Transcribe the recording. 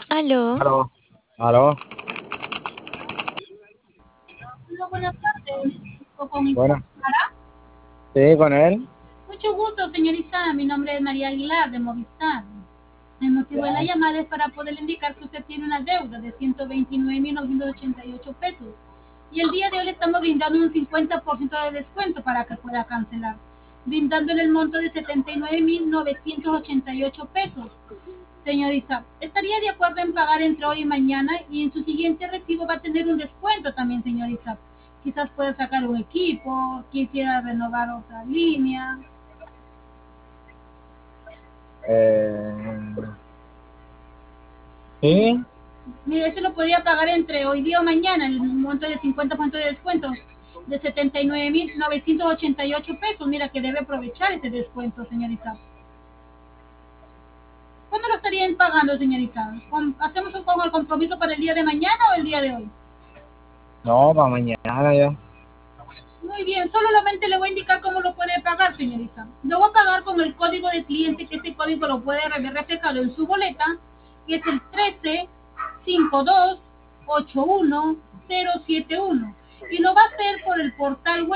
Aló, Aló, aló, Hola, buenas tardes. Con bueno, Sara. sí, con él. Mucho gusto, señorita. Mi nombre es María Aguilar de Movistar. El motivo de la Ya. llamada es para poderle indicar que usted tiene una deuda de 129.988 pesos. Y el día de hoy le estamos brindando un 50% de descuento para que pueda cancelar, brindándole el monto de 79.988 pesos. Señorita, ¿estaría de acuerdo en pagar entre hoy y mañana? Y en su siguiente recibo va a tener un descuento también, señorita. Quizás pueda sacar un equipo, quisiera renovar otra línea. Eh, sí, Mire, eso lo podría pagar entre hoy día o mañana, el monto de 50% de descuento de 79.988 pesos. Mira que debe aprovechar ese descuento, señorita. ¿Cuándo lo estarían pagando, señorita? ¿Hacemos con el compromiso para el día de mañana o el día de hoy? no, para mañana ya. Muy bien, solamente le voy a indicar cómo lo puede pagar, señorita. Lo voy a pagar con el código de cliente, que ese código lo puede ver reflejado en su boleta, que es el 13528171. Y lo va a hacer por el portal web